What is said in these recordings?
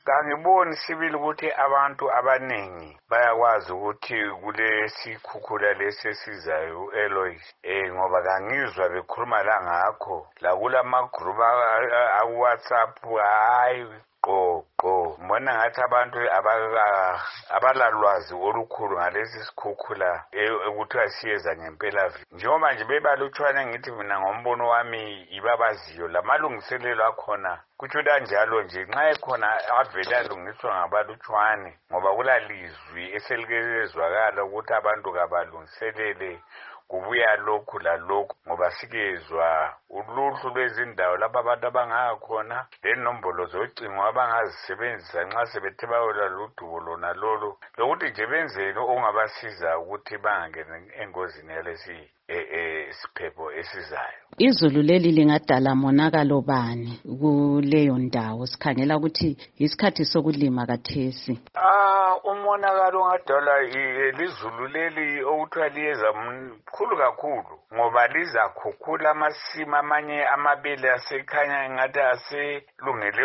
Kangiboni sibili ukuthi abantu abaningi bayakwazi ukuthi kulesikhukhula lesesizayo u-Eloise ngoba kangizwa bekhuluma la ngakho la kulamagroup aku-WhatsApp hayi qo mbona ngathi abantu abalalwazi olukhulu ngalesi sikhukhula ekuthiwa siyeza ngempela-viki njengoba nje bebalutshwane ngithi mina ngombono wami ibabaziyo lamalungiselelo akhona kutsho kanjalo nje nxa ekhona avele alungiswa ngabalutshwane ngoba kulalizwi eselikezwakala ukuthi abantu kabalungiselele kubuya lokhu lalokhu ngoba sikezwa uluhlu lwezindawo lapho abantu abangakhona lenombolo zocingo abangazisebenzisa nxa sebethe bayola ludubo lona lolo lokuthi nje benzeni ongabasiza ukuthi bangangeni engozini yalesi siphepho esizayo. Izulu leli lingadala monakalo bani kuleyo ndawo sikhangela ukuthi isikhathi sokulima kathesi? Umonakalo ongadala lizulu leli okuthiwa liyeza mkhulu kakhulu ngoba lizakhukhula amasimu amanye amabele asekhanya ngathi aselungele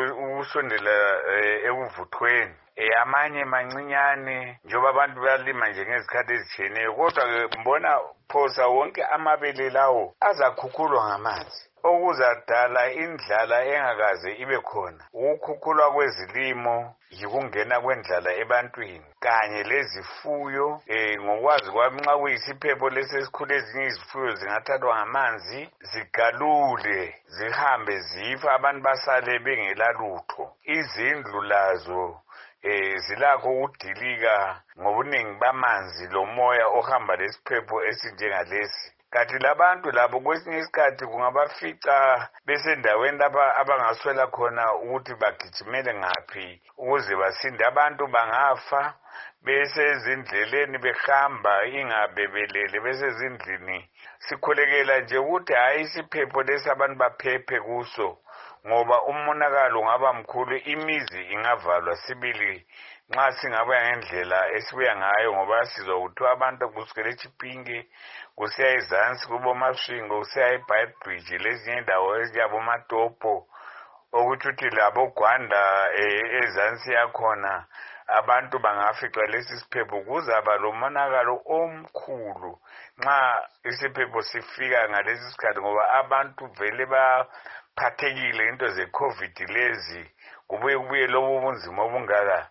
ukusondela ekuvuthweni. Amanye mancinyane njengoba abantu bayalima nje ngezikhathi ezitshiyeneyo kodwa-ke mbona phosa wonke amabele lawo azakhukhulwa ngamanzi okuzadala indlala engakaze ibe khona. Ukukhukhulwa kwezilimo yikungena kwendlala ebantwini kanye lezifuyo ngokwazi kwami nxa kuyisiphepho lesesikhulu ezinye izifuyo zingathathwa ngamanzi zigalule zihambe zifa abantu basale bengela lutho. Izindlu lazo zilakho ukudilika ngobuningi bamanzi lomoya ohamba lesiphepho esinjengalesi. Kanti labantu labo kwesinye isikhathi kungabafica besendaweni lapha abangaswela khona ukuthi bagijimele ngaphi ukuze basinde. Abantu bangafa besezindleleni behamba ingabebelele besezindlini. Sikhulekela nje ukuthi hayi isiphepho lesi abantu baphephe kuso ngoba umonakalo ungaba mkhulu, imizi ingavalwa sibili nxa singabuya ngendlela esibuya ngayo ngoba sizwa kuthiwa abantu kusukela eChipinge kusiya ezansi kuboMasvingo kusiya eBhayibhriji lezinye indawo ezinjengabomatopo okuthi ukuthi labo Gwanda ezansi yakhona abantu bangaficwa lesi siphepho. Kuzaba lomonakalo omkhulu nxa isiphepho sifika ngalesi sikhathi ngoba abantu vele baphathekile into ze-COVID lezi kubuye lobu bunzima obungaka